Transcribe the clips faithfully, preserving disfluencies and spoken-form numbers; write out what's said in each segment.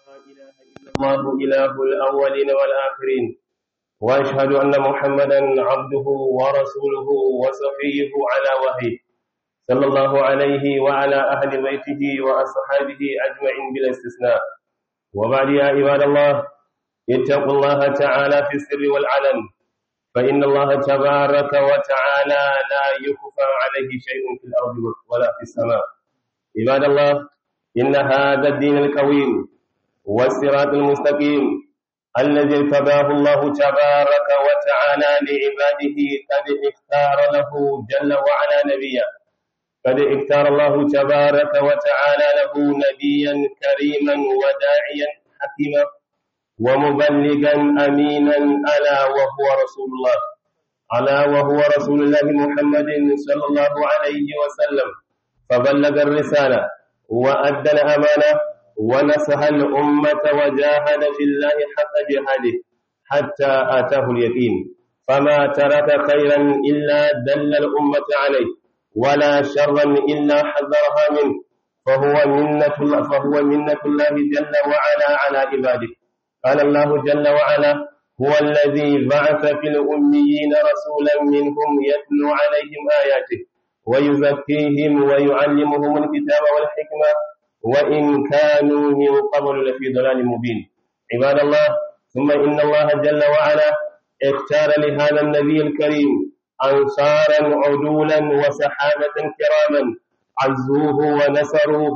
لا إله إلا الله إله الأولين والآخرين، وأشهد أن محمدا عبده ورسوله وصفيه على وحيه، صلى الله عليه وعلى أهل بيته وأصحابه أجمعين بلا استثناء. وبعد، يا عباد الله، اتقوا الله تعالى في السر والعلن، فإن الله تبارك وتعالى لا يخفى عليه شيء في الأرض ولا في السماء. عباد الله، إن هذا الدين القويم والصراط المستقيم الذي ارتضاه الله تبارك وتعالى لعباده قد اختار له جل وعلا نبيا، قد اختار الله تبارك وتعالى له نبيا كريما وداعيا حكيما ومبلغا أمينا، ألا وهو رسول الله ألا وهو رسول الله محمد صلى الله عليه وسلم، فبلغ الرسالة وأدى الأمانة ونصح الأمة وجاهد في الله حق جهاده حتى آتاه اليقين، فما ترك خيرا إلا دل الأمة عليه، ولا شرا إلا حذرها منه، فهو منة الله فهو منة الله جل وعلا على عباده. قال الله جل وعلا: هو الذي بعث في الأميين رسولا منهم يتلو عليهم آياته ويزكيهم ويعلمهم الكتاب والحكمة وإن كانوا من قبل لفي ضلال مبين. عباد الله، ثم إن الله جل وعلا اختار لهذا النبي الكريم أنصارا عدولا وصحابة كراما عزوه ونصروه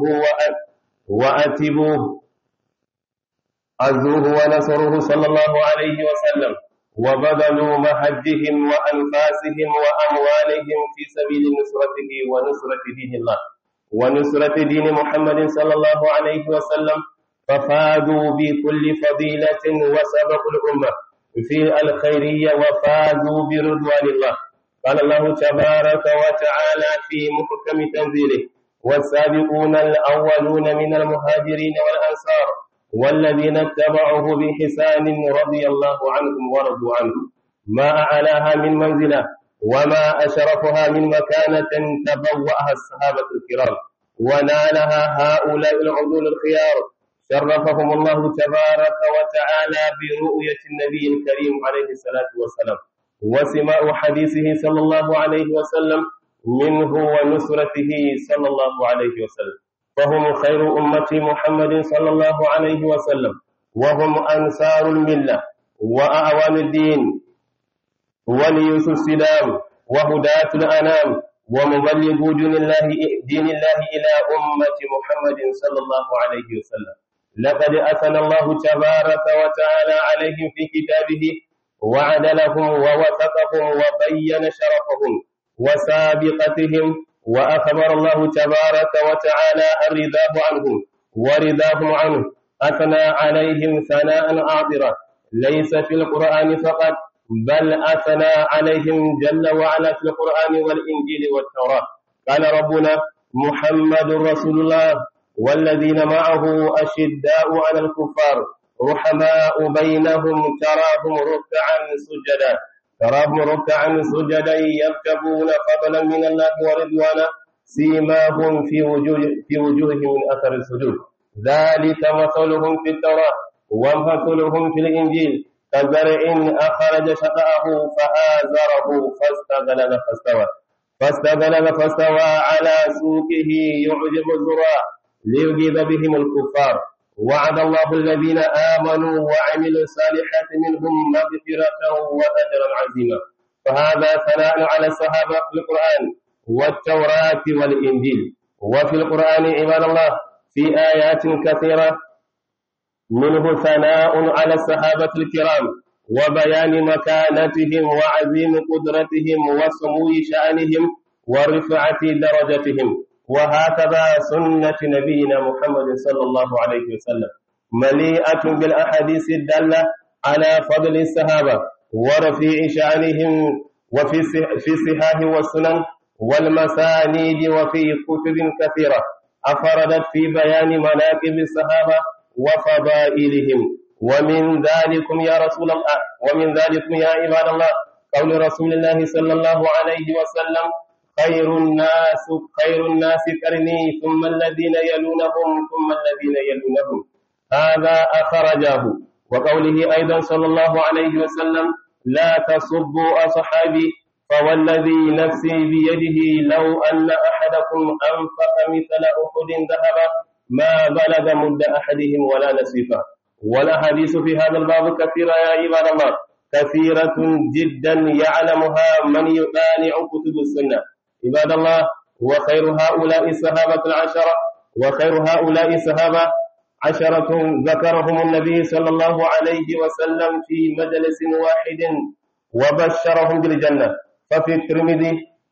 وأتبوه عزوه ونصروه صلى الله عليه وسلم، وبذلوا مهجهم وأنفاسهم وأموالهم في سبيل نصرته ونصرة دين الله ونصرة دين محمد صلى الله عليه وسلم، ففادوا بكل فضيلة وسبقوا الأمة في الخيرية وفازوا برضوان الله. قال الله تبارك وتعالى في محكم تنزيله: والسابقون الأولون من المهاجرين والأنصار والذين اتبعوه بإحسان رضي الله عنهم ورضوا عنه. ما أعلاها من منزلة وما أشرفها من مكانة تبوأها الصحابة الكرام ونالها هؤلاء العدول الخيار، شرفهم الله تبارك وتعالى برؤية النبي الكريم عليه الصلاة والسلام وسماع حديثه صلى الله عليه وسلم منه ونصرته صلى الله عليه وسلم، فهم خير أمة محمد صلى الله عليه وسلم، وهم أنصار الملة وأعوان الدين وليوس السلام وهداة الأنام ومبلغو دين الله دين الله إلى أمة محمد صلى الله عليه وسلم. لقد أثنى الله تبارك وتعالى عليهم في كتابه وعدلهم ووثقهم وبين شرفهم وسابقتهم، وأخبر الله تبارك وتعالى الرضاه عنهم ورضاهم عنه، أثنى عليهم ثناء عاطرا ليس في القرآن فقط، بل أثنى عليهم جل وعلا في القرآن والإنجيل والتوراة. قال ربنا: محمد رسول الله والذين معه أشداء على الكفار رحماء بينهم تراهم ركعا سجدا تراهم ركعا سجدا يبتغون فضلا من الله ورضوانا سيماهم في وجوه في وجوههم من أثر السجود، ذلك مثلهم في التوراة ومثلهم في الإنجيل كزرع أخرج شطأه فآزره فاستغلظ فاستوى فاستغلظ فاستوى على سوقه يعجب الزراع ليغيظ بهم الكفار. وعد الله الذين آمنوا وعملوا الصالحات منهم مغفرة وأجرا عظيما. فهذا ثناء على الصحابة في القرآن والتوراة والإنجيل. وفي القرآن عباد الله في آيات كثيرة منه ثناء على الصحابة الكرام وبيان مكانتهم وعظيم قدرتهم وسمو شأنهم ورفعة درجتهم. وهكذا سنة نبينا محمد صلى الله عليه وسلم مليئة بالأحاديث الدالة على فضل الصحابة ورفيع شأنهم، وفي في الصحاح والسنن والمسانيد وفي كتب كثيرة أفردت في بيان مناقب الصحابة وفضائلهم. ومن ذلكم يا رسول الله ومن ذلكم يا عباد الله قول رسول الله صلى الله عليه وسلم: خير الناس خير الناس قرني ثم الذين يلونهم ثم الذين يلونهم هذا أخرجه. وقوله أيضا صلى الله عليه وسلم لا تسبوا أصحابي فوالذي نفسي بيده لو أن أحدكم أنفق مثل أحد ذهبا ما بلغ مد أحدهم ولا نصيفه. والأحاديث في هذا الباب كثيرة يا عباد الله، كثيرة جدا يعلمها من يطالع كتب السنة. عباد الله، وخير هؤلاء الصحابة العشرة وخير هؤلاء الصحابة عشرة ذكرهم النبي صلى الله عليه وسلم في مجلس واحد وبشرهم بالجنة. ففي الترمذي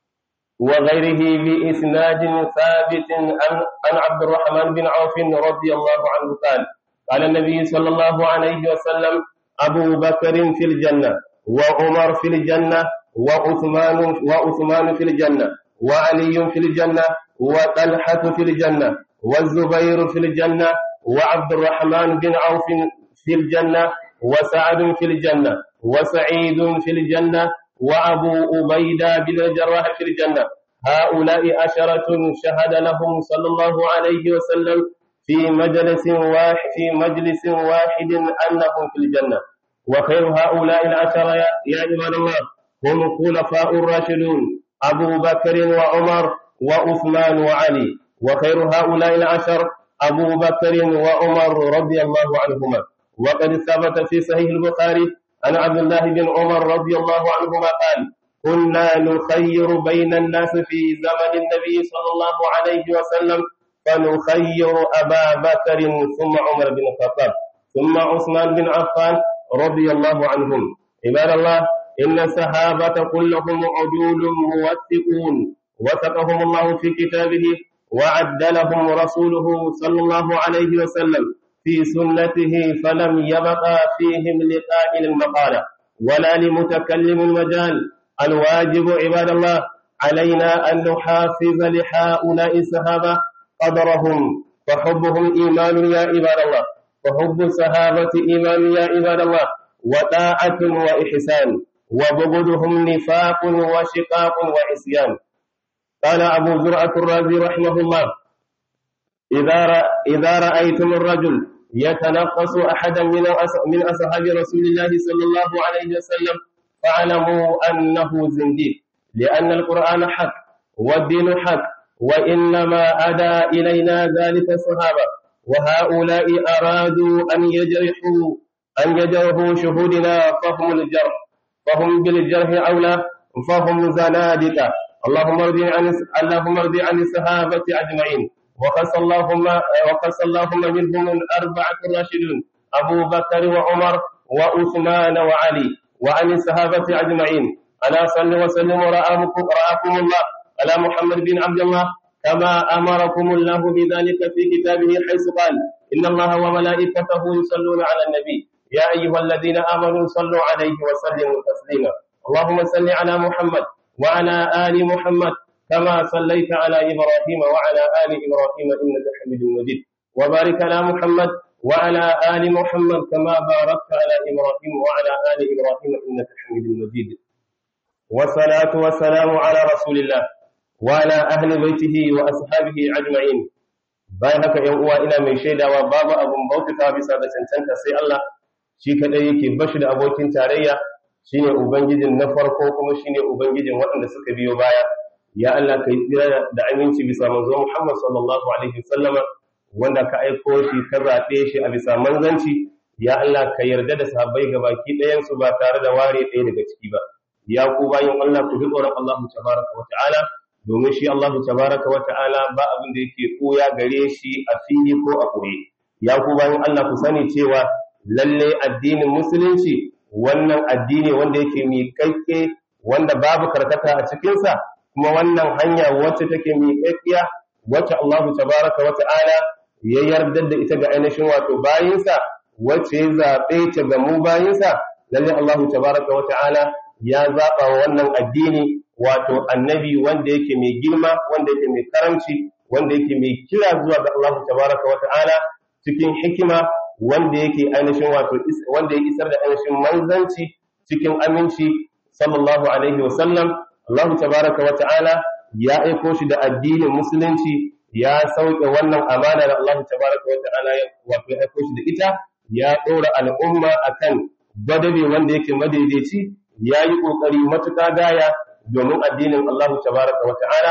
وغيره بإسناد ثابت عن عبد الرحمن بن عوف رضي الله عنه قال قال النبي صلى الله عليه وسلم أبو بكر في الجنة وعمر في الجنة وعثمان وعثمان في الجنة وعلي في الجنة وطلحة في الجنة والزبير في الجنة وعبد الرحمن بن عوف في الجنة وسعد في الجنة وسعيد في الجنة وأبو عبيدة بن الجراح في الجنة. هؤلاء عشرة شهد لهم صلى الله عليه وسلم في مجلس واحد في مجلس واحد أنهم في الجنة. وخير هؤلاء العشرة يا عباد الله هم الخلفاء الراشدون أبو بكر وعمر وعثمان وعلي. وخير هؤلاء العشر أبو بكر وعمر رضي الله عنهما. وقد ثبت في صحيح البخاري عن عبد الله بن عمر رضي الله عنهما قال كنا نخير بين الناس في زمن النبي صلى الله عليه وسلم فنخير أبا بكر ثم عمر بن الخطاب ثم عثمان بن عفان رضي الله عنهم. عباد الله، إن الصحابة كلهم عدول موثقون وثقهم الله في كتابه وعدلهم رسوله صلى الله عليه وسلم في سنته فلم يبقى فيهم لقائل المقالة ولا لمتكلم المجال. الواجب عباد الله علينا أن نحافظ لهؤلاء الصحابة قدرهم، فحبهم إيمان يا عباد الله، فحب الصحابة إيمان يا عباد الله وطاعة وإحسان، وبغضهم نفاق وشقاق وعصيان. قال أبو زرعة الرازي رحمه الله إذا إذا رأيتم الرجل يتنقص أحدا من أصحاب رسول الله صلى الله عليه وسلم فاعلموا أنه زنديق، لأن القرآن حق والدين حق، وإنما أدى إلينا ذلك الصحابة، وهؤلاء أرادوا أن يجرحوا أن يجرحوا شهودنا فهم الجرح فهم بالجرح أولى فهم زنادقة. اللهم ارض عن اللهم ارض عن الصحابة أجمعين، وقص اللهم وقص اللهم منهم الأربعة الراشدون أبو بكر وعمر وعثمان وعلي، وعن الصحابة أجمعين. ألا صل وسلم ورعاكم الله على محمد بن عبد الله كما أمركم الله بذلك في كتابه حيث قال إن الله وملائكته يصلون على النبي يا أيها الذين آمنوا صلوا عليه وسلموا تسليما. اللهم صل على محمد وعلى آل محمد كما صليت على إبراهيم وعلى آل إبراهيم إنك حميد مجيد، وبارك على محمد وعلى آل محمد كما باركت على إبراهيم وعلى آل إبراهيم إنك حميد مجيد. والصلاة والسلام على رسول الله وعلى أهل بيته وأصحابه أجمعين. bayan haka ‘yan uwa ina mai shaidawa babu abun bautata bisa da cancanta sai Allah shi kadai yake bashi da abokin tarayya, shine ubangijin na farko kuma shine ubangijin waɗanda suka biyo baya. Ya Allah kai tsira da aminci bisa manzo Muhammad sallallahu alaihi wasallama wanda ka aiko shi ka zaɓe shi a bisa manzanci. Ya Allah ka yarda da sahabbai gabaki ɗayan su ba tare da ware ɗaya daga ciki ba. Ya ku bayin Allah ku ji tsoron Allah tabaraka wa ta'ala, domin shi Allah tabaraka wa ta'ala ba abin da yake koya gare shi a fili ko a koye. Ya ku bayin Allah ku sani cewa lalle addinin musulunci wannan addini wanda yake miƙaƙƙe wanda babu karkata a cikinsa, kuma wannan hanya wacce take miƙaƙƙiya wacce Allah tabaraka wa ta'ala ya yarda da ita ga ainihin wato bayinsa, wacce ya zaɓe ta ga mu bayinsa. Lalle Allah tabaraka wa ta'ala ya zaɓa wa wannan addini wato annabi wanda yake mai girma, wanda yake mai karamci, wanda yake mai kira zuwa ga Allah tabaraka wa ta'ala cikin hikima, wanda yake ainihin wato wanda ya isar da ainihin manzanci cikin aminci sallallahu alaihi wa sallam. Allah tabaraka wa ta'ala ya aiko shi da addinin musulunci ya sauke wannan amana da Allah tabaraka wa ta'ala ya wato ya aiko shi da ita ya ɗora al'umma akan gwadabe wanda yake madaidaici ya yi ƙoƙari matuƙa gaya domin addinin Allah tabaraka wa ta'ala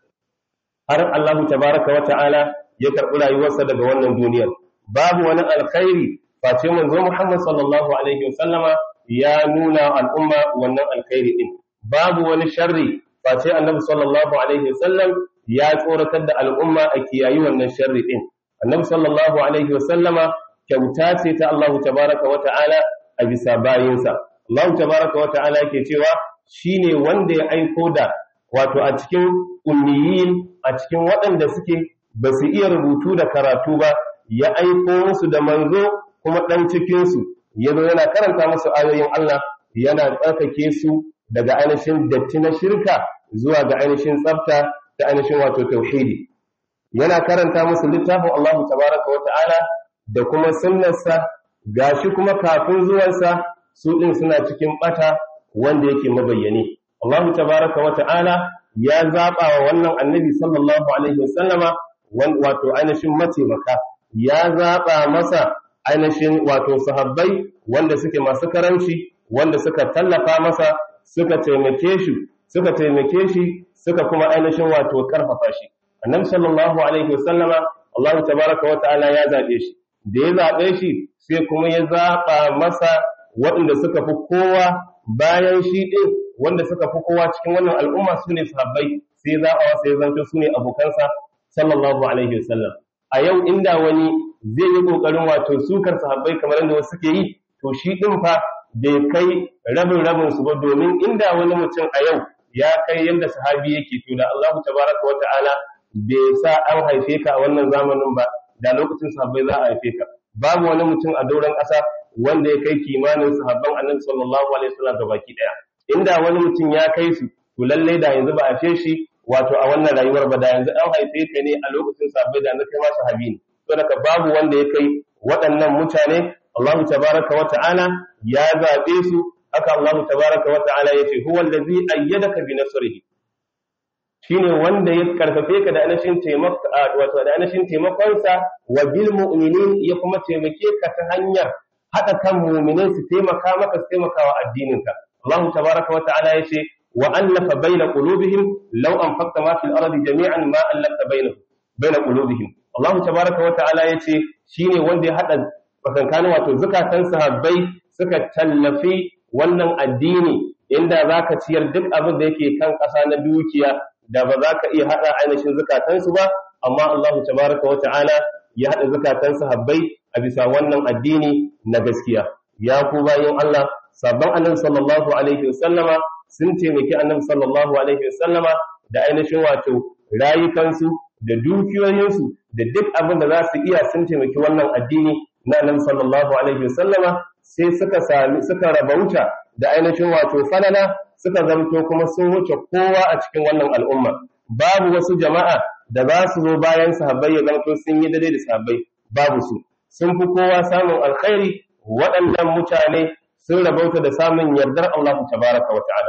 har Allah tabaraka wa ta'ala ya karɓi rayuwarsa daga wannan duniyar babu wani alkhairi face manzo Muhammad sallallahu alaihi wasallama ya nuna al'umma wannan alkhairi din babu wani sharri face annabi sallallahu alaihi wasallam ya tsoratar da al'umma a kiyayi wannan sharri din annabi sallallahu alaihi wasallama kyauta ce ta Allah tabaraka wa ta'ala a bisa bayinsa Allah tabaraka wa ta'ala yake cewa shine wanda ya aiko da wato a cikin ummiyin a cikin waɗanda suke ba su iya rubutu da karatu ba ya aiko musu da manzo kuma ɗan cikinsu ya zo yana karanta musu ayoyin Allah yana tsarkake su daga ainihin datti na shirka zuwa ga ainihin tsafta da ainihin wato tauhidi yana karanta musu littafin Allah tabaraka wa ta'ala da kuma sunnarsa gashi kuma kafin zuwansa su din suna cikin bata wanda yake mabayyane Allah tabaraka wa ta'ala ya zaba wa wannan annabi sallallahu alaihi wasallama wato ainihin mataimaka ya zaba masa ainihin wato sahabbai wanda suke masu karamci wanda suka tallafa masa suka taimake shi suka taimake shi suka kuma ainihin wato karfafa shi annabi sallallahu alaihi wasallama Allah tabaraka wa ta'ala ya zabe shi da ya zabe shi sai kuma ya zaba masa waɗanda suka fi kowa bayan shi din wanda suka fi kowa cikin wannan al'umma sune sahabbai sai zaba wasa ya zanto sune abokansa sallallahu alaihi wasallam a yau inda wani zai yi kokarin wato sukar sahabbai kamar yadda wasu suke yi to shi din fa bai kai rabin rabin su ba domin inda wani mutum a yau ya kai yadda sahabi yake to da Allah tabaraka wa ta'ala bai sa an haife ka a wannan zamanin ba da lokacin sahabbai za a haife ka babu wani mutum a dauran ƙasa wanda ya kai kimanin sahabban annabi sallallahu alaihi wasallam gabaki daya inda wani mutum ya kai su to lalle da yanzu ba a haife shi wato a wannan rayuwar ba da yanzu an haife ka ne a lokacin sahabbai da yanzu kai ma sahabi ne to daga babu wanda ya kai waɗannan mutane Allah tabaraka wa ta'ala ya zabe su haka Allah tabaraka wa ta'ala yace huwa allazi ayyadaka bi nasrihi shine wanda ya karfafe ka da anashin taimako wato da anashin taimakon sa wa bil mu'minin ya kuma taimake ka ta hanyar hada kan mu'minai su taimaka maka su taimaka wa addinin ka Allah tabaraka wa ta'ala yace wa allafa baina qulubihim law anfaqta ma fil ardi jami'an ma allafta bainahum baina qulubihim Allah tabaraka wa ta'ala yace shine wanda ya hada tsakankanin wato zakatan sahabbai suka tallafi wannan addini inda zaka ciyar duk abin da yake kan ƙasa na dukiya da ba za ka iya hada ainihin zakatansu ba amma Allah tabaraka wa ta'ala ya hada zakatan sahabbai a bisa wannan addini na gaskiya ya ku bayin Allah sabban annabi sallallahu alaihi wasallama sun taimaki annabi sallallahu alaihi wasallama da ainihin wato rayukansu da dukiyoyinsu da duk abin da za su iya sun taimaki wannan addini na annabi sallallahu alaihi wasallama sai suka sami suka rabauta da ainihin wato falala suka zamto kuma sun wuce kowa a cikin wannan al'umma babu wasu jama'a da za su zo bayan sahabbai ya zamto sun yi daidai da sahabbai babu su sun fi kowa samun alkhairi waɗannan mutane sun rabauta da samun yardar Allah tabaraka wa ta'ala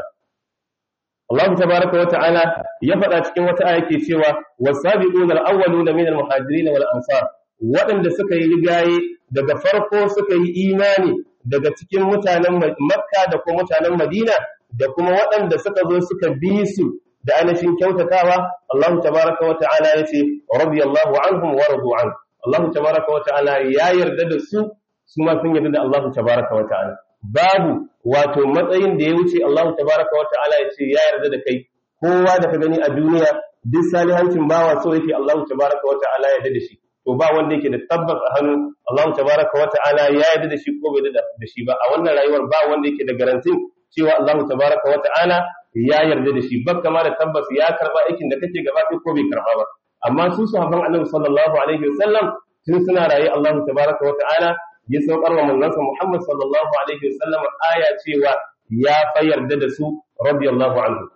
Allah tabaraka wa ta'ala ya faɗa cikin wata aya ke cewa wasabiquna al-awwaluna min al-muhajirin wal ansar waɗanda suka yi rigaye daga farko suka yi imani daga cikin mutanen Makka da kuma mutanen Madina da kuma waɗanda suka zo suka bi su da ainihin kyautatawa Allah tabaraka wa ta'ala yace radiyallahu anhum wa radu an Allah tabaraka wa ta'ala ya yarda da su su ma sun yarda da Allah tabaraka wa ta'ala babu wato matsayin da ya wuce Allah tabaraka wa ta'ala yace ya yarda da kai kowa da ka gani a duniya duk salihancin bawa so yake Allah tabaraka wa ta'ala ya yarda da shi to ba wanda yake da tabbas a hannu Allah tabaraka wa ta'ala ya yarda da shi ko bai yarda da shi ba a wannan rayuwar ba wanda yake da garantin cewa Allah tabaraka wa ta'ala ya yarda da shi bakka ma da tabbas ya karba aikin da kake gaba ko bai karba ba amma su sahabban Annabi sallallahu alaihi wasallam tun suna raye Allah tabaraka wa ta'ala ya saukar wa manzansa Muhammad sallallahu alaihi wasallam aya cewa ya fa yarda da su radiyallahu anhu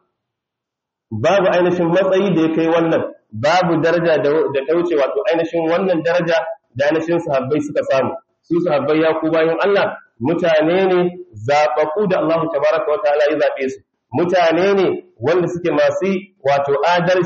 babu ainihin matsayi da ya kai wannan babu daraja da ta wuce wato ainihin wannan daraja da ainihin sahabbai suka samu su sahabbai ya ku bayan Allah mutane ne zabaku da Allah tabaraka wataala ya zabe su mutane ne wanda suke masu wato adalci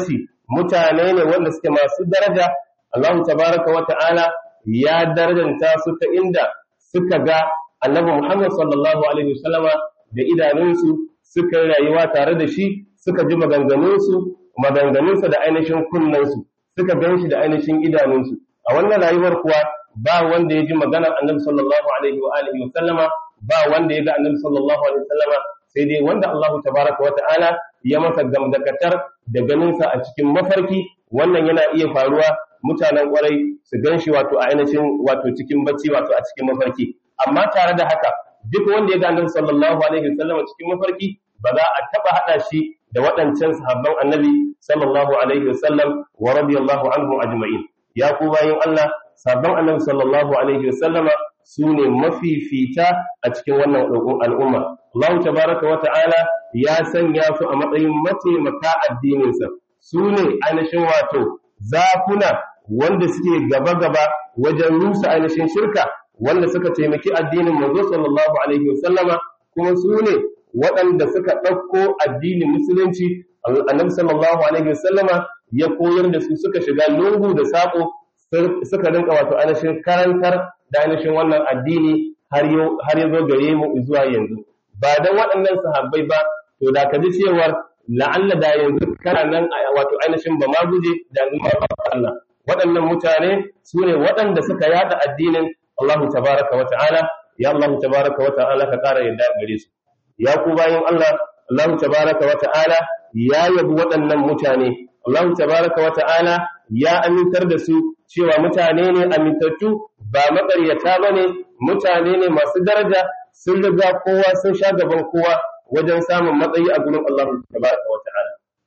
mutane ne wanda suke masu daraja. Allah tabaraka wa ta'ala ya darajanta su ta inda suka ga Annabi Muhammad sallallahu alaihi wasallama da idanunsu, suka yi rayuwa tare da shi, suka ji maganganunsu maganganunsa da ainihin kunnansu, suka gan shi da ainihin idanunsu. A wannan rayuwar kuwa ba wanda ya ji maganar Annabi sallallahu alaihi wa alihi wasallama, ba wanda ya ga Annabi sallallahu alaihi wasallama, sai dai wanda Allah tabaraka wa ta'ala ya masa gamdakatar da ganinsa a cikin mafarki. Wannan yana iya faruwa mutanen kwarai su gan shi wato a ainihin wato cikin bacci, wato a cikin mafarki. Amma tare da haka, duk wanda ya ga Annabi sallallahu alaihi wasallam cikin mafarki ba za a taba hada shi da waɗancan sahabban Annabi sallallahu alaihi wasallam wa radiyallahu anhum ajma'in. Ya ku bayin Allah, sahabban Annabi sallallahu alaihi wasallama sune mafifita a cikin wannan al'umma. Allah tabaraka wa ta'ala ya sanya su a matsayin mataimaka addininsa. Sune ainihin wato zakuna wanda suke gaba-gaba wajen rusa ainihin shirka, wanda suka taimaki addinin manzo sallallahu alaihi wasallama, kuma su ne waɗanda suka ɗauko addinin musulunci. Annabi sallallahu alaihi wasallama ya koyar da su, suka shiga lungu da saƙo, suka rinka wato ainihin karantar da ainihin wannan addini har ya zo gare mu zuwa yanzu. Ba dan waɗannan sahabbai ba, to da ka ji cewar la'alla da yanzu kana nan wato ainihin ba ma guje da yanzu ma Allah. Waɗannan mutane su ne waɗanda suka yada addinin Allah tabaraka wa ta'ala. Ya Allah tabaraka wa ta'ala ka ƙara yadda gare su. Ya ku bayin Allah, Allah tabaraka wa ta'ala ya yabi waɗannan mutane. Allah tabaraka wa ta'ala ya amintar da su cewa mutane ne amintattu, ba maƙaryata bane, mutane ne masu daraja, sun riga kowa, sun sha gaban kowa wajen samun matsayi a gurin Allah tabaraka wa ta'ala.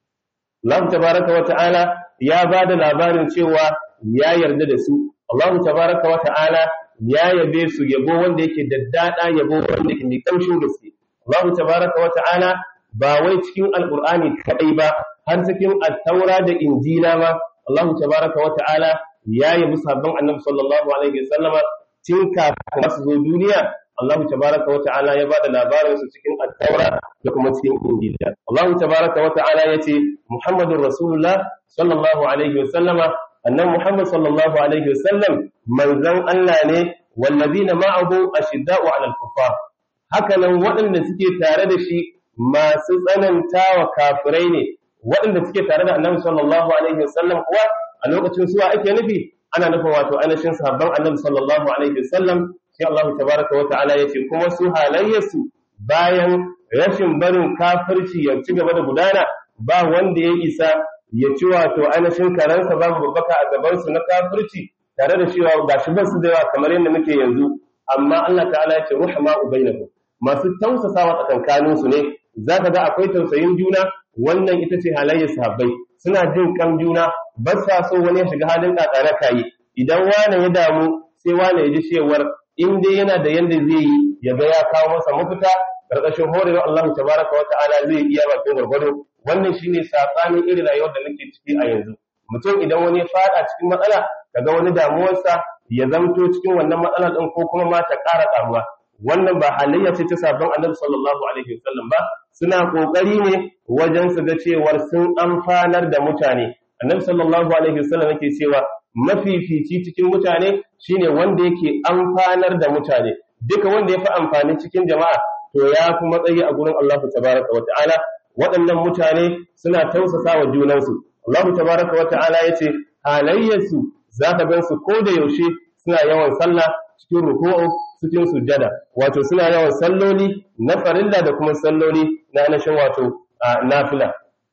Allah tabaraka wa ta'ala ya ba da labarin cewa ya yarda da su. Allah tabaraka wa ta'ala ya yabe su yabo wanda yake daddada, yabo wanda yake mai kamshin gaske. Allah tabaraka wa ta'ala ba wai cikin alqur'ani kadai ba, har cikin at-taura da injila ma Allah tabaraka wa ta'ala ya yabi sahabban Annabi sallallahu alaihi wasallama tun kafin su zo duniya. Allah tabaraka wa ta'ala ya bada labarin su cikin at-taura da kuma cikin injila. Allah tabaraka wa ta'ala yace Muhammadur Rasulullah sallallahu alaihi wasallama, annabi Muhammad sallallahu alaihi wasallam manzon Allah ne, wallazina ma'ahu ashidda'u 'alal kuffar. Haka nan waɗanda suke tare da shi masu tsanantawa kafirai ne. Waɗanda suke tare da annabi sallallahu alaihi wasallam kuwa a lokacin suwa ake nufi, ana nufin wato ainihin sahabban annabi sallallahu alaihi wasallam. Sai Allah tabaraka wa ta'ala yace kuma su halayyarsu bayan rashin barin kafirci ya ci gaba da gudana, ba wanda ya isa ya ci wato ainihin karansa babu babbaka a gabansu na kafirci, tare da cewa gashi ba su da yawa kamar yadda muke yanzu. Amma Allah ta'ala ya ce ruhama ubainakum, masu tausasawa tsakankanin su ne. Zaka ga akwai tausayin juna, wannan ita ce halayyar sahabbai, suna jin kan juna, ba sa so wani ya shiga halin kakara kai. Idan wani ya damu, sai wani ya ji cewar in dai yana da yanda zai yi ya ga ya kawo masa mafita karkashin horewar Allah tabaraka wa ta'ala, zai iya bakin gwargwado. Wannan shine sabanin irin rayuwar da muke ciki a yanzu. Mutum idan wani ya fada cikin matsala, kaga wani damuwarsa ya zamto cikin wannan matsala din, ko kuma ma ta ƙara ƙaruwa. Wannan ba halayya ce ta sabon Annabi sallallahu alaihi wasallam ba. Suna kokari ne wajen su ga cewar sun amfanar da mutane. Annabi sallallahu alaihi wasallam yake cewa mafifici cikin mutane shine wanda yake amfanar da mutane. Duka wanda ya fi amfani cikin jama'a to ya fi matsayi a gurin Allah tabaraka wa ta'ala. Waɗannan mutane suna tausasa wa junansu. Allah tabaraka wa ta'ala yace halayyarsu za ka gansu ko da yaushe suna yawan sallah cikin ruku'u, cikin sujjada, wato suna yawan salloli na farilla da kuma salloli na nashin wato nafila.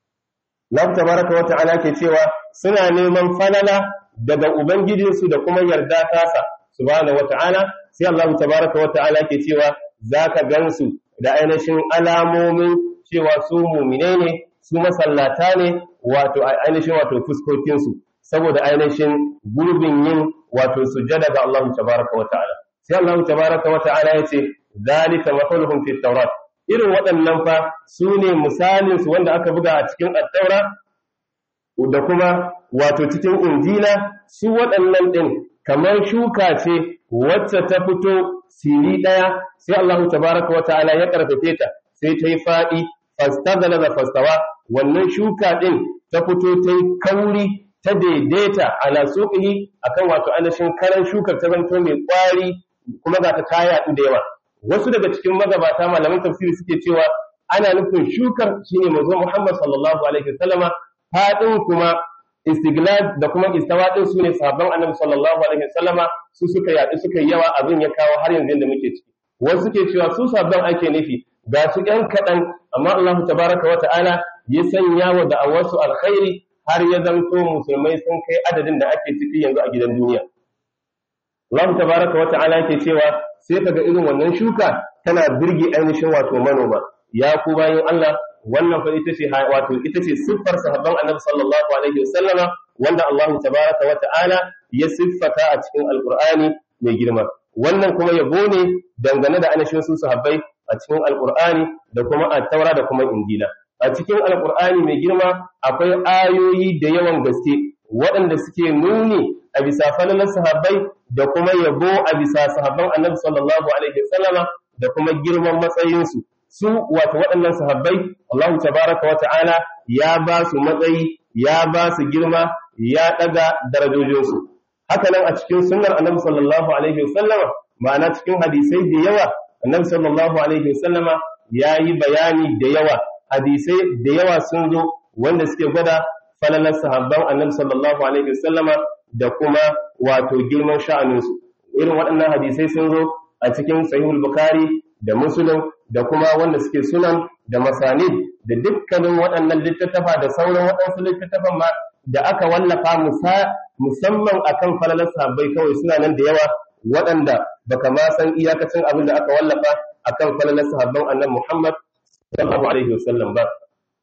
Allah tabaraka wa ta'ala ke cewa suna neman falala daga ubangijinsu da kuma yarda tasa subhanahu wa ta'ala. Sai Allah tabaraka wa ta'ala ke cewa zaka gansu da ainihin alamomin cewa su mu'mine ne, su masallata ne, wato ainihin wato fuskokinsu, saboda ainihin gurbin yin wato sujjada ga Allah tabaraka wa ta'ala. Sai Allah tabaraka wa ta'ala yace zalika mathaluhum fi tawrat. Irin waɗannan fa su ne misalin su wanda aka buga a cikin at-taura da kuma wato cikin injila. Su waɗannan din kamar shuka ce wacce ta fito siri daya, sai Allah tabaraka wa ta'ala ya karfafe ta, sai ta yi fadi fastaghala da fastawa. Wannan shuka din ta fito ta yi kauri ta daidaita ala suqihi akan wato ainihin karan shukar ta zanto mai kwari kuma ga ta kaya da yawa. Wasu daga cikin magabata malaman tafsiri suke cewa ana nufin shukar shine manzo Muhammad sallallahu alaihi wasallama, fadin kuma istiglal da kuma istawa din sune sahabban annabi sallallahu alaihi wasallama, su suka yaɗu suka yi yawa, abin ya kawo har yanzu da muke ciki. Wasu suke cewa su sahabban ake nufi, ga su ɗan kaɗan amma Allah tabaraka wa ta'ala ya sanya wa da'awarsu alkhairi har ya zanto musulmai sun kai adadin da ake ciki yanzu a gidan duniya. Allah tabaraka wa ta'ala yake cewa sai kaga irin wannan shuka tana birge ainihin wato manoma. Ya ku bayin Allah, wannan fa ita ce wato ita ce siffar sahabban Annabi sallallahu alaihi wasallama wanda Allah tabaraka wa ta'ala ya siffata a cikin Alqur'ani mai girma. Wannan kuma yabo ne dangane da ainihin su sahabbai a cikin Alqur'ani da kuma at-Taura da kuma Injila. A cikin Alqur'ani mai girma akwai ayoyi da yawan gaske waɗanda suke nuni a bisa falalar sahabbai da kuma yabo a bisa sahabban Annabi sallallahu alaihi wasallama da kuma girman matsayinsu. Su wato waɗannan sahabbai Allah tabaraka wa ta'ala ya ba su matsayi, ya ba su girma, ya ɗaga darajojinsu. Haka nan a cikin sunnar Annabi sallallahu alaihi wasallama, ma'ana cikin hadisai da yawa, Annabi sallallahu alaihi wasallama ya yi bayani da yawa, hadisai da yawa sun zo wanda suke gwada falalar sahabban Annabi sallallahu alaihi wasallama da kuma wato girman sha'aninsu. Irin waɗannan hadisai sun zo a cikin Sahihul Bukhari da Muslim da kuma wanda suke sunan da masanid da dukkanin waɗannan littattafa da sauran waɗansu littattafan ma da aka wallafa musamman akan falalar sahabbai kawai suna nan da yawa waɗanda baka ma san iyakacin abin da aka wallafa akan falalar sahabban Annabi Muhammad sallallahu alaihi wasallam ba.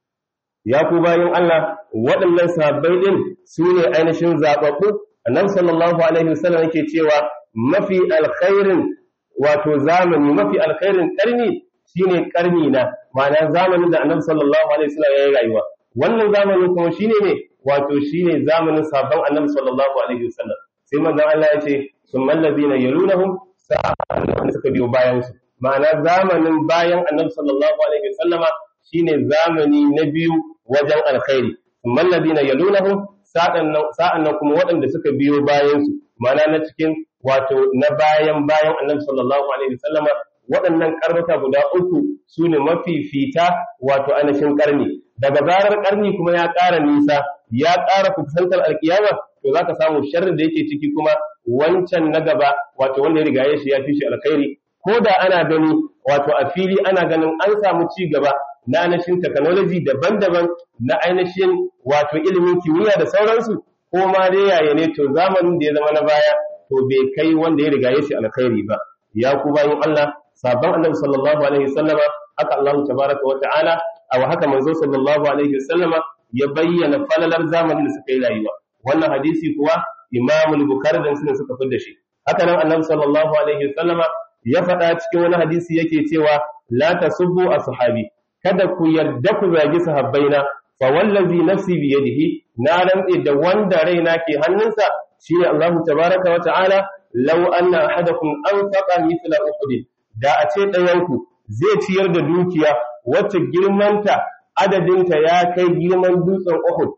Ya ku bayin Allah, waɗannan sahabbai din su ne ainihin zababbu. Annabi sallallahu alaihi wasallam yake cewa mafi alkhairin wato zamani, mafi alkhairin karni shine karni na, ma'ana zamanin da Annabi sallallahu alaihi wasallam ya yi rayuwa. Wannan zamanin kuma shine ne wato shine zamanin sabon Annabi sallallahu alaihi wasallam. Sai manzon Allah ya ce summal ladina yalunahum sa'an suka biyo bayan su. Ma'ana zamanin bayan Annabi sallallahu alaihi wasallama shine zamani na biyu wajen alkhairi. Summal ladina yalunahum sa'an nan kuma waɗanda suka biyo bayan su, ma'ana na cikin wato na bayan bayan Annabi sallallahu alaihi wasallama, waɗannan karnuka guda uku su ne mafifita wato ainihin karni. Daga zarar karni kuma ya ƙara nisa, ya ƙara kusantar alkiyama, to za ka samu sharri da yake ciki kuma wancan na gaba wato wanda ya riga ya shi ya fi shi alkhairi. Ko da ana gani wato a fili ana ganin an samu ci gaba na ainihin technology daban-daban na ainihin wato ilimin kimiyya da sauransu, ko ma dai yaya ne, to zamanin da ya zama na baya to bai kai wanda ya riga ya shi alkhairi ba. Ya ku bayin Allah, sabon Annabi sallallahu alaihi wasallama, haka Allah tabaraka wa ta'ala aw haka manzo sallallahu alaihi wasallama ya bayyana falalar zamanin da suka yi rayuwa. Wannan hadisi kuwa Imam al-Bukhari da Muslim suka fitar da shi. Haka nan Annabi sallallahu alaihi wasallama ya faɗa cikin wani hadisi yake cewa la tasubbu ashabi, kada ku yarda ku zagi sahabbaina, fa wallazi nafsi bi yadihi, na rantsi da wanda raina ke hannunsa shine Allah tabaraka wa ta'ala, law anna ahadakum anfaqa mithla uhud, da a ce ɗayanku zai ciyar da dukiya wacce girmanta adadinta ya kai girman dutsen Uhud,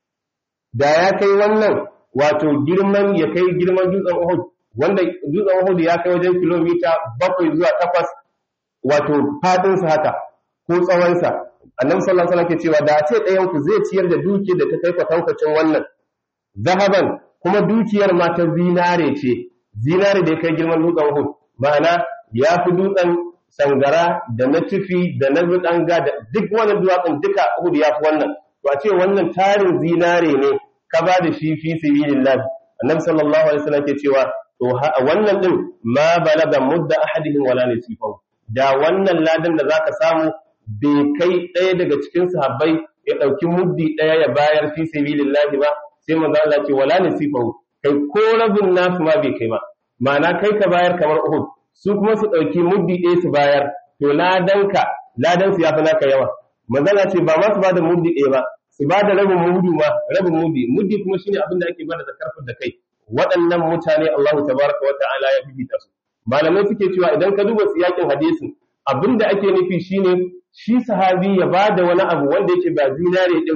da ya kai wannan wato girman ya kai girman dutsen Uhud, wanda dutsen Uhud ya kai wajen kilomita bakwai zuwa takwas wato fadinsa haka ko tsawonsa. Annabi sallallahu alaihi wasallam ke cewa da a ce ɗayanku zai ciyar da dukiyar da ta kai kwatankwacin wannan zahaban, kuma dukiyar ma ta zinare ce, zinare da ya kai girman dutsen Uhud, ma'ana ya fi dutsen sangara da na tufi da na zuɗanga da duk wannan duwatsun duka Uhud ya fi wannan. To a ce wannan tarin zinare ne ka ba da shi fi sabilillah. Annabi sallallahu alaihi wasallam ke cewa to wannan din ma balaga mudda ahadihim wala nasifahu, da wannan ladan da zaka samu bai kai ɗaya daga cikin sahabbai ya ɗauki muddi ɗaya ya bayar fi sabilillah ba, sai manzo Allah ce wala nasifahu, kai ko rabin nasu ma bai kai ba. Ma'ana kai ka bayar kamar Uhud, su kuma su ɗauki muddi ɗaya su bayar, to ladanka ladansu ya fi naka yawa. Manzala ce ba ma su ba da muddi ɗaya ba, su ba da rabin muddi ma, rabin muddi. Muddi kuma shine abin da ake bada da karfin da kai. Waɗannan mutane Allah tabaraka wa ta'ala ya fifita su. Malamai suke cewa idan ka duba siyakin hadisin, abin da ake nufi shine shi sahabi ya ba da wani abu wanda yake ba zinare din ba,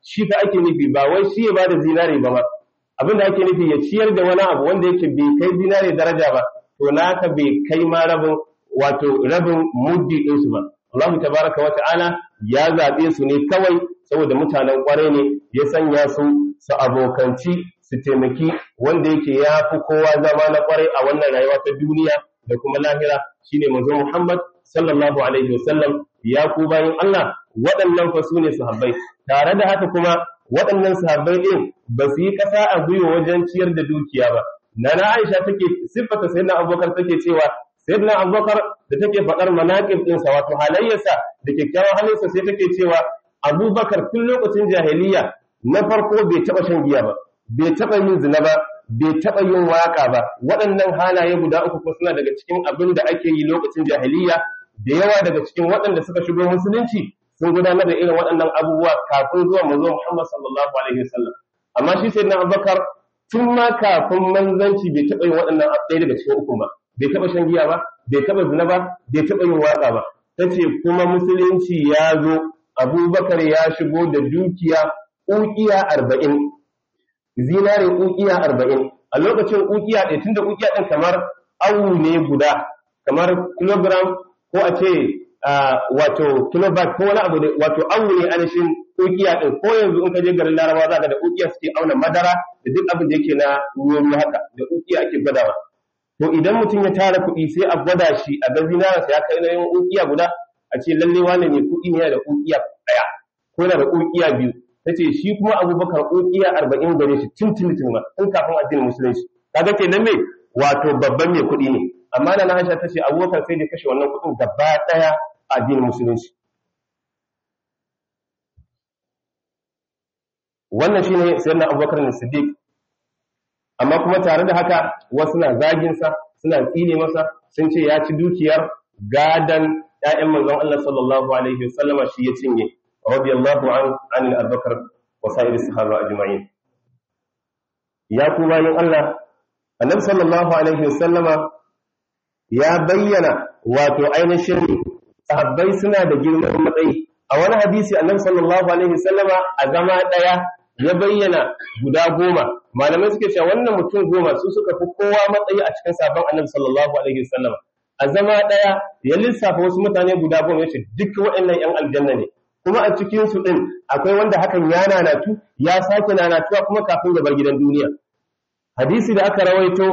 shi fa ake nufi ba wai shi ya bada zinare ba ma abinda ake nufi ya ciyar da wani abu wanda yake bai kai zinare daraja ba to naka bai kai ma rabin wato rabin muddi din su ba Allah tabaraka wa ta'ala ya zabe su ne kawai saboda mutanen kware ne ya sanya su su abokanci su taimaki wanda yake ya fi kowa zama na kware a wannan rayuwa ta duniya da kuma lahira shine manzo Muhammad sallallahu alaihi wasallam ya ku bayin Allah waɗannan fa su ne sahabbai tare da haka kuma waɗannan sahabbai din ba su yi ƙasa a gwiwa wajen ciyar da dukiya ba nana Aisha take siffata sayyidina Abubakar take cewa sayyidina Abubakar da take faɗar manaqib din sa wato halayyarsa da kyakkyawan halinsa sai take cewa Abubakar tun lokacin jahiliya na farko bai taba shan giya ba bai taba yin zina ba bai taba yin waka ba waɗannan halaye guda uku ko suna daga cikin abin da ake yi lokacin jahiliya da yawa daga cikin waɗanda suka shigo musulunci sun gudanar da irin waɗannan abubuwa kafin zuwa manzo Muhammad sallallahu alaihi wasallam amma shi sayyidina Abubakar tun ma kafin manzanci bai taba yin waɗannan ɗaya daga cikin uku ba bai taba shan giya ba bai taba zina ba bai taba yin waka ba tace kuma musulunci ya zo Abubakar ya shigo da dukiya ukiya arba'in zinare ukiya arba'in a lokacin ukiya ɗaya tunda ukiya ɗin kamar awu ne guda kamar kilogram ko a ce wato kilobat ko wani abu ne wato awu ne anishin ukiya ɗin ko yanzu in ka je garin Larabawa za ka da ukiya suke auna madara da duk abin da yake na ruwan haka da ukiya ake gwadawa to idan mutum ya tara kuɗi sai a gwada shi a ga zinararsa ya kai na yin ukiya guda a ce lalle wane ne kuɗi ne da ukiya ɗaya ko yana da ukiya biyu ta ce shi kuma Abubakar ukiya arba'in gare shi tun tun tun ma tun kafin addinin musulunci kaga ke nan me wato babban mai kuɗi ne amma na Aisha ta ce Abubakar sai da kashe wannan kuɗin gaba ɗaya a addinin musulunci wannan shine sayyidina Abubakar ne Siddiq amma kuma tare da haka wasu na zagin sa suna tsine masa sun ce ya ci dukiyar gadan ƴaƴan manzon Allah sallallahu alaihi wasallama shi ya cinye radiyallahu an anil Abubakar wa sa'ir sahaba ajma'in ya ku bayin Allah annabi sallallahu alaihi wasallama ya bayyana wato ainihin sahabbai suna da girman matsayi a wani hadisi annabi sallallahu alaihi wasallama a zama daya ya bayyana guda goma malamai suke cewa wannan mutum goma su suka fi kowa matsayi a cikin sahabban annabi sallallahu alaihi wasallama a zama daya ya lissafa wasu mutane guda goma yace duk waɗannan yan aljanna ne kuma a cikin su din akwai wanda hakan ya nanatu ya sake nanatuwa kuma kafin ya bar gidan duniya hadisi da aka rawaito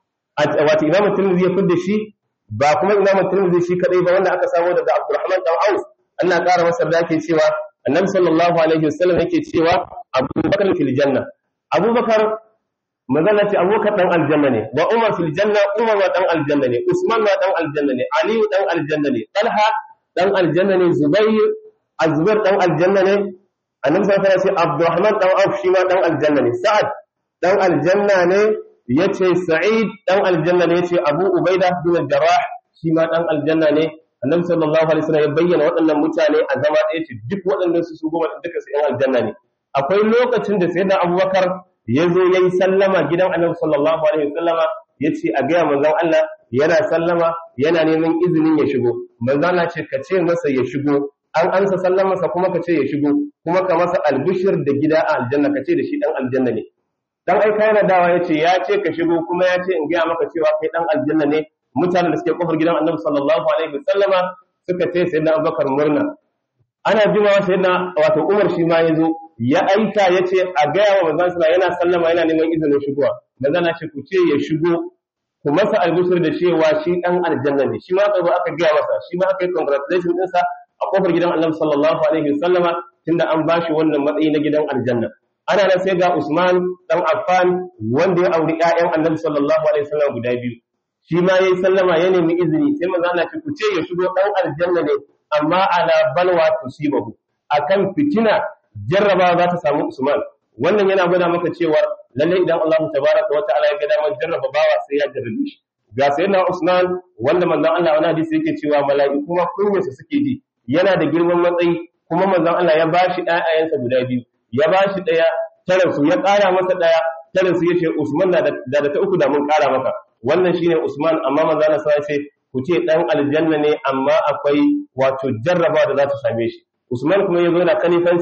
wato Imam Tirmidhi ya fidda shi ba kuma Imam Tirmidhi shi kadai ba wanda aka samu daga Abdurrahman dan Auf Allah ƙara masa da yake cewa Annabi sallallahu alaihi wasallam yake cewa Abu Bakar fil janna Abu Bakar manzon ce Abu Bakar dan aljanna ne wa Umar fil janna Umar wa dan aljanna ne Usman wa dan aljanna ne Ali dan aljanna ne Talha dan aljanna ne Zubair Azbar dan aljanna ne Annabi sallallahu alaihi wasallam ce Abdurrahman dan Auf shi ma dan aljanna ne Sa'ad dan aljanna ne yace Sa'id dan aljanna ne yace Abu Ubaida bin al-Jarrah shi ma dan aljanna ne Annabi sallallahu alaihi wasallam ya bayyana waɗannan mutane a zama da yace duk waɗannan su su goma duka su yan aljanna ne akwai lokacin da sayyidina Abubakar ya zo yayi sallama gidan Annabi sallallahu alaihi wasallama yace a ga manzon Allah yana sallama yana neman izinin ya shigo manzon Allah ce ka ce masa ya shigo an ansa sallamarsa kuma ka ce ya shigo kuma ka masa albishir da gida a aljanna ka ce da shi dan aljanna ne dan aika yana dawa yace ya ce ka shigo kuma ya ce in ga maka cewa kai dan aljanna ne mutanen da suke kofar gidan Annabi sallallahu alaihi wasallama suka ce sayyidina Abubakar murna ana jimawa sayyidina wato Umar shi ma yazo ya aika yace a ga wa manzon sallallahu yana sallama yana neman izinin shigowa manzon ce ku ce ya shigo ku masa albishir da cewa shi dan aljanna ne shi ma tsaro aka ga masa shi ma aka yi congratulation din sa a kofar gidan Annabi sallallahu alaihi wasallama tunda an bashi wannan matsayi na gidan aljanna ana nan sai ga Usman dan Affan wanda ya auri ƴaƴan Annabi sallallahu alaihi wasallam guda biyu shi ma yayi sallama ya nemi izini sai manzo Allah ce ku ce ya shigo dan aljanna ne amma ala balwa tusibahu akan fitina jarraba za ta samu Usman wannan yana gwada maka cewa lalle idan Allah tabaraka wa ta'ala ya ga damar jarraba bawa sai ya jarrabe shi ga sayyidina Usman wanda manzo Allah wani hadisi yake cewa mala'iku kuma kunyarsa suke ji yana da girman matsayi kuma manzo Allah ya bashi ƴaƴayensa guda biyu ya bashi daya tare su ya ƙara masa daya tare su yace Usman da da ta uku da mun ƙara maka wannan shine Usman amma manzo Allah sai ce ku ce dan aljanna ne amma akwai wato jarraba da za ta same shi Usman kuma yazo da kalifanci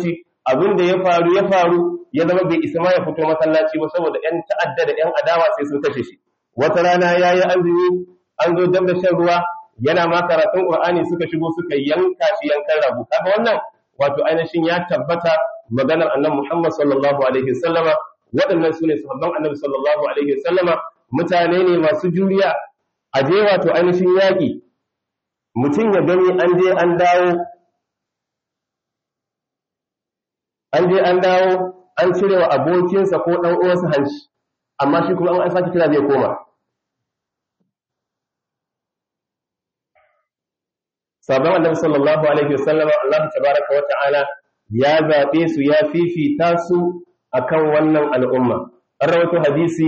abin da ya faru ya faru ya zama bai isa ma ya fito masallaci ba saboda ƴan ta'adda da ƴan adawa sai sun kashe shi. Wata rana yayi azumi an zo dab da shan ruwa yana ma karatun Qur'ani suka shigo suka yanka shi yankan rago. Kaga wannan wato ainihin ya tabbata maganar Annabi Muhammad sallallahu alaihi wasallama. Waɗannan sune sahabban Annabi sallallahu alaihi wasallama, mutane ne masu juriya. A je wato ainihin yaƙi mutum ya gani an je an dawo an je an dawo an cire wa abokinsa ko ɗan uwansa hanci, amma shi kuma an sake kira zai koma. Sabon Annabi sallallahu alaihi wasallam Allah tabaraka wa ta'ala ya zabe su ya fifita su akan wannan al'umma. An rawaito hadisi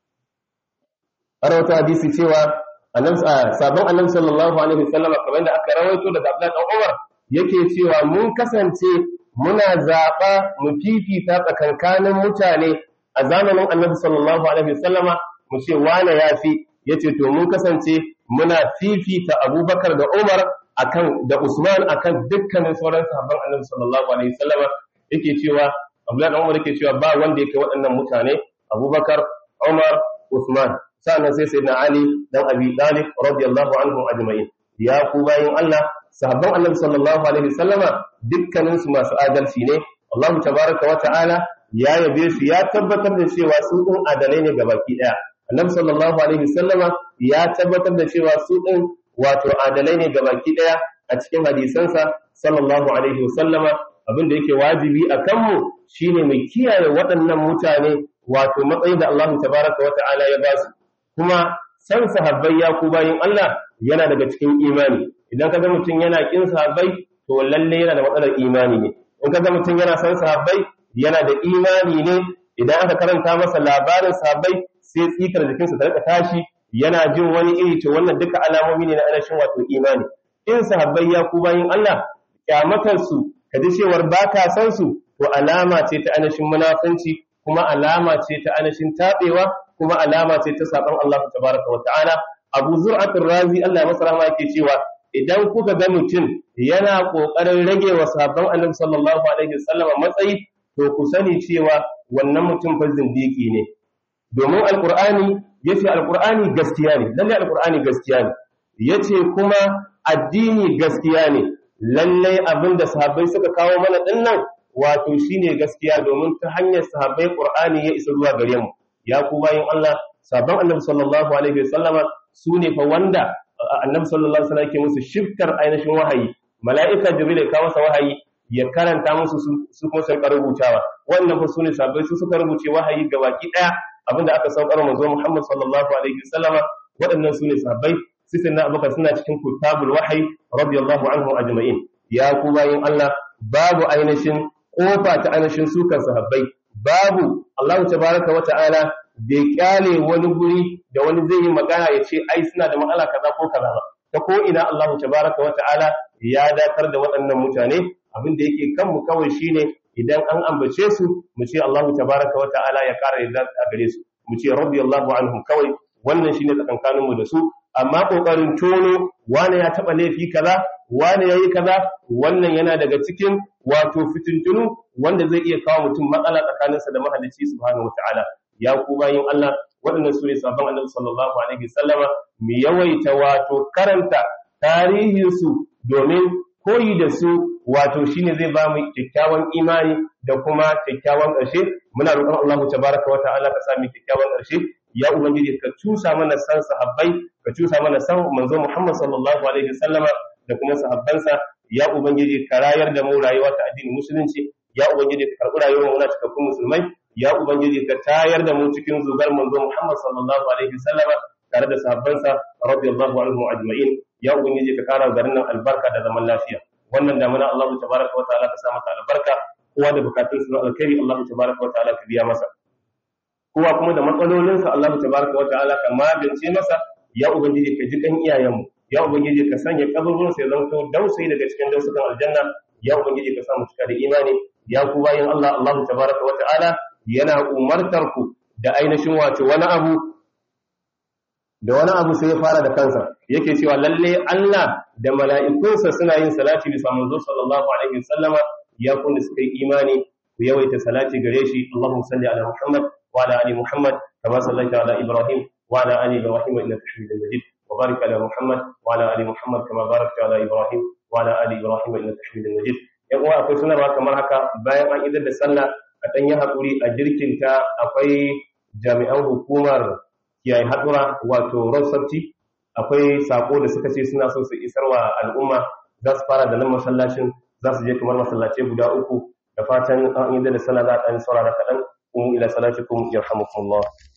an rawaito hadisi cewa Annabi sabon Annabi sallallahu alaihi wasallam kamar da aka rawaito daga Abdullah dan Umar yake cewa mun kasance muna zaɓa mu fifita tsakankanin mutane a zamanin Annabi sallallahu alaihi wasallama mu ce wane yafi, yace to mun kasance muna fifita Abubakar da Umar akan da Usman akan dukkanin sauran sahabban Annabi sallallahu alaihi wasallama. Yake cewa Abdullah Umar yake cewa ba wanda yake waɗannan mutane Abubakar, Umar, Usman, sannan sai sayyidina Ali dan Abi Talib radiyallahu anhu ajma'in. Ya ku bayin Allah, sahabban Annabi sallallahu alaihi wasallama dukkanin su masu adalci ne. Allah tabaraka wa ta'ala ya yabe su ya tabbatar da cewa su din adalai ne gabaki daya. Annabi sallallahu alaihi wasallama ya tabbatar da cewa su din wato adalai ne gabaki daya a cikin hadisansa sallallahu alaihi wasallama. Abin da yake wajibi a kanmu shine mu kiyaye waɗannan mutane wato matsayin da Allah tabaraka wa ta'ala ya ba su. Kuma san sahabbai ya ku bayin Allah yana daga cikin imani. Idan kaga mutum yana kin sahabbai to lalle yana da matsalar imani ne. In kaga mutum yana san sahabbai yana da imani ne. Idan aka karanta masa labarin sahabbai sai tsikar jikinsa ta rika tashi yana jin wani iri, to wannan duka alamomi ne na ainihin wato imani. In sahabbai ya ku bayin Allah kyamatar su kaji cewar baka san su to alama ce ta ainihin munafunci, kuma alama ce ta ainihin tabewa, kuma alama ce ta saban Allah tabaraka wa ta'ala. Abu Zur'at ar-Razi Allah ya masa rahama yake cewa idan kuka ga mutum yana kokarin rage wa sahabban Annabi sallallahu alaihi wasallam matsayi to ku sani cewa wannan mutum fa zindiki ne. Domin alqur'ani yace alqur'ani gaskiya ne, lalle alqur'ani gaskiya ne. Yace kuma addini gaskiya ne. Lalle abinda sahabbai suka kawo mana dinnan wato shine gaskiya, domin ta hanyar sahabbai qur'ani ya isa zuwa gare mu. Ya ku bayin Allah, sahabban Annabi sallallahu alaihi wasallama su ne fa wanda Annabi sallallahu alaihi wasallam yake musu shiftar ainihin wahayi. Mala'ika Jibril ya kawo masa wahayi ya karanta musu su kuma sai rubutawa. Wannan fa su ne sahabbai, su suka rubuce wahayi gabaki daya abinda aka saukar manzo Muhammad sallallahu alaihi wasallama. Waɗannan su ne sahabbai. Sayyidina Abubakar suna cikin kutabul wahyi radiyallahu anhu ajma'in. Ya ku bayin Allah, babu ainihin kofa ta ainihin sukan sahabbai. Babu Allah tabaraka wa ta'ala bai kyale wani guri da wani zai yi magana ya ce ai suna da matsala kaza ko kaza ba. Ta ko ina Allah tabaraka wa ta'ala ya dakar da waɗannan mutane. Abin da yake kanmu kawai shine idan an ambace su mu ce Allah tabaraka wa ta'ala ya kara yarda a gare su, mu ce radiyallahu anhum kawai. Wannan shine tsakankanin mu da su. Amma kokarin tono wane ya taba laifi kaza, wane yayi kaza, wannan yana daga cikin wato fitintunu wanda zai iya kawo mutum matsala tsakaninsa da mahalicci subhanahu wataala. Ya ku bayin Allah, waɗannan su ne sabon Annabi sallallahu alaihi wasallama, mu yawaita wato karanta tarihin su domin koyi da su, wato shine zai ba mu kyakkyawan imani da kuma kyakkyawan ƙarshe. Muna roƙon Allah tabaraka wa ta'ala ka sa mu kyakkyawan ƙarshe. Ya ubangiji ka cusa mana san sahabbai, ka cusa mana san manzo Muhammad sallallahu alaihi wasallama da kuma sahabbansa. Ya ubangiji ka rayar da mu rayuwa ta addinin musulunci. Ya ubangiji ka karɓi rayuwar mu na cikakkun musulmai. Ya ubangiji ka tayar da mu cikin zubar manzo Muhammad sallallahu alaihi wasallama tare da sahabbansa radiyallahu anhum ajma'in. Ya ubangiji ka kara garin nan albarka da zaman lafiya. Wannan damuna Allah tabaraka wa ta'ala ka sa masa albarka. Kowa da bukatun su na alkhairi Allah tabaraka wa ta'ala ka biya masa. Kowa kuma da matsalolinsa Allah tabaraka wa ta'ala ka magance masa. Ya ubangiji ka ji kan iyayenmu. Ya ubangiji ka sanya kaburin sa ya zanto dausayi daga cikin dausukan aljanna. Ya ubangiji ka sa mu cika da imani. Ya ku bayin Allah, Allah tabaraka wa ta'ala yana umartar ku da ainihin wato wani abu da wani abu sai ya fara da kansa. Yake cewa lalle Allah da mala'ikunsa suna yin salati bisa manzo sallallahu alaihi wasallama. ya kun da suka yi imani ku yawaita salati gare shi Allahumma salli ala Muhammad wa ala ali Muhammad kama sallaita ala Ibrahim wa ala ali Ibrahim innaka Hamidum Majid wa barik ala Muhammad wa ala ali Muhammad kama barakta ala Ibrahim wa ala ali Ibrahim innaka Hamidum Majid. Yan uwa akwai sanarwa kamar haka, bayan an idar da sallah a dan yi hakuri a jirkinta akwai jami'an hukumar kiyaye hadura wato road safety, akwai sako da suka ce suna so su isarwa al'umma, za su fara da nan masallacin za su je kamar masallace guda uku, da fatan an idar da sallah za a dan saurara kaɗan. قوموا إلى صلاتكم يرحمكم الله.